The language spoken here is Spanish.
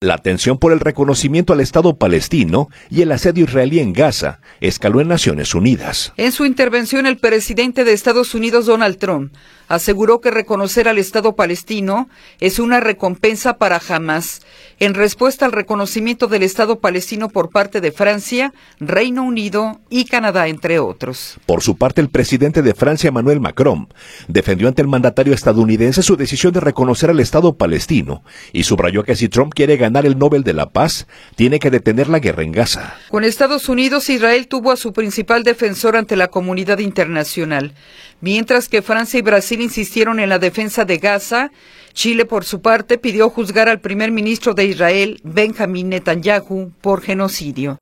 La tensión por el reconocimiento al Estado palestino y el asedio israelí en Gaza escaló en Naciones Unidas. En su intervención, el presidente de Estados Unidos, Donald Trump, aseguró que reconocer al Estado palestino es una recompensa para Hamás, en respuesta al reconocimiento del Estado palestino por parte de Francia, Reino Unido y Canadá, entre otros. Por su parte, el presidente de Francia, Emmanuel Macron, defendió ante el mandatario estadounidense su decisión de reconocer al Estado palestino y subrayó que si Trump quiere ganar el Nobel de la Paz, tiene que detener la guerra en Gaza. Con Estados Unidos, Israel tuvo a su principal defensor ante la comunidad internacional, mientras que Francia y Brasil insistieron en la defensa de Gaza. Chile, por su parte, pidió juzgar al primer ministro de Israel, Benjamín Netanyahu, por genocidio.